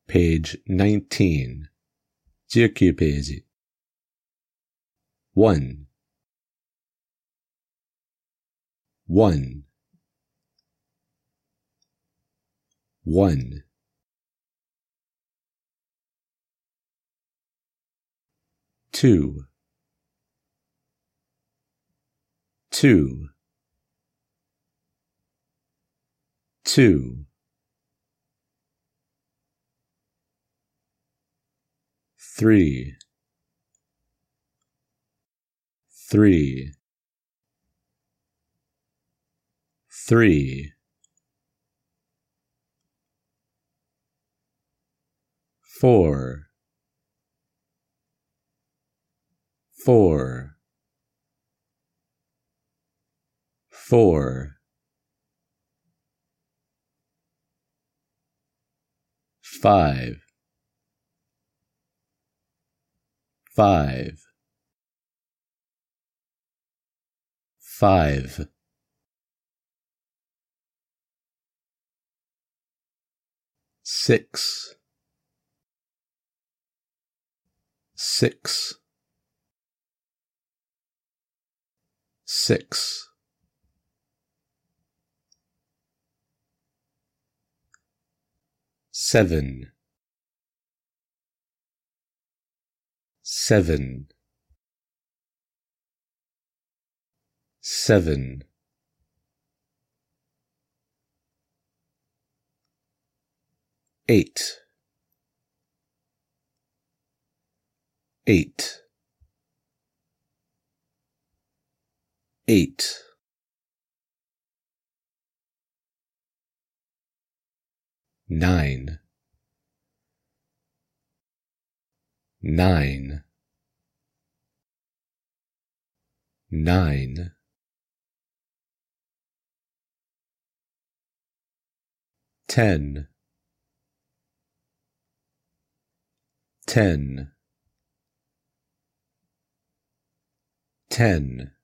page 19 19ページ 1 1 1 2 2 2 3 3 3 4 4 4 5 5 5 6 6 6 7 7 7 8 8 8 9 9 9 10 10 10